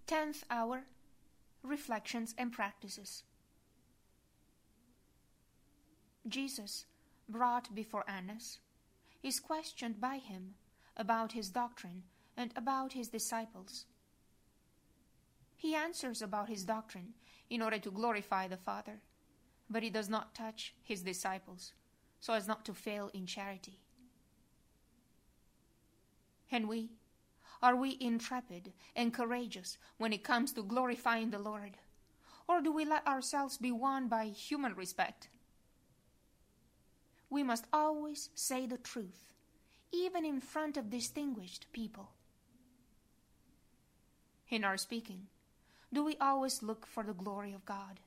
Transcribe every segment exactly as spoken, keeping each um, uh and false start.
Tenth hour, Reflections and Practices. Jesus, brought before Annas, is questioned by him about his doctrine and about his disciples. He answers about his doctrine in order to glorify the Father, but he does not touch his disciples so as not to fail in charity. And we, are we intrepid and courageous when it comes to glorifying the Lord? Or do we let ourselves be won by human respect? We must always say the truth, even in front of distinguished people. In our speaking, do we always look for the glory of God?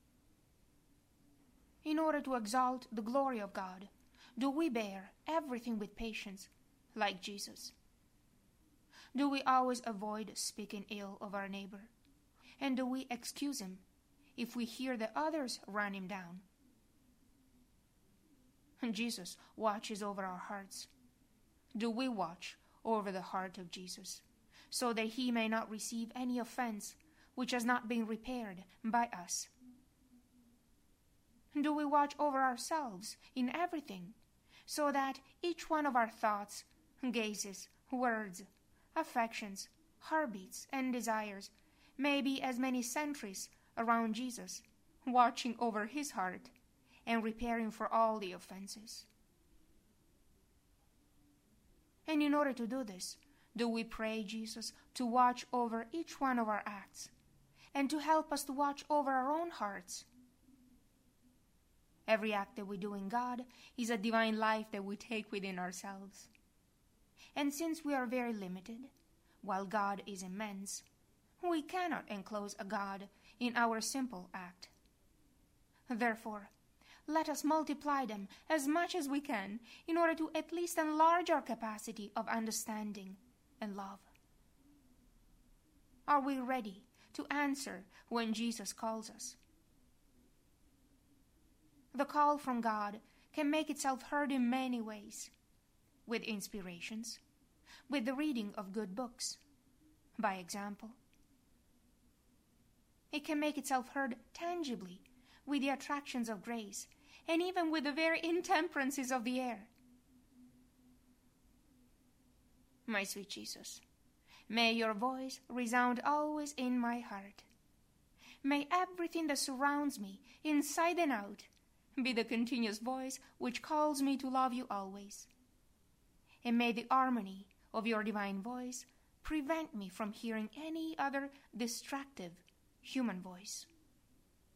In order to exalt the glory of God, do we bear everything with patience, like Jesus? Do we always avoid speaking ill of our neighbor? And do we excuse him if we hear that others run him down? And Jesus watches over our hearts. Do we watch over the heart of Jesus, so that he may not receive any offense which has not been repaired by us? Do we watch over ourselves in everything, so that each one of our thoughts, gazes, words, affections, heartbeats, and desires may be as many sentries around Jesus, watching over his heart and repairing for all the offenses? And in order to do this, do we pray Jesus to watch over each one of our acts and to help us to watch over our own hearts? Every act that we do in God is a divine life that we take within ourselves. And since we are very limited, while God is immense, we cannot enclose a God in our simple act. Therefore, let us multiply them as much as we can in order to at least enlarge our capacity of understanding and love. Are we ready to answer when Jesus calls us? The call from God can make itself heard in many ways. With inspirations, with the reading of good books, by example. It can make itself heard tangibly with the attractions of grace, and even with the very intemperances of the air. My sweet Jesus, may your voice resound always in my heart. May everything that surrounds me, inside and out, be the continuous voice which calls me to love you always. And may the harmony of your divine voice prevent me from hearing any other distractive human voice.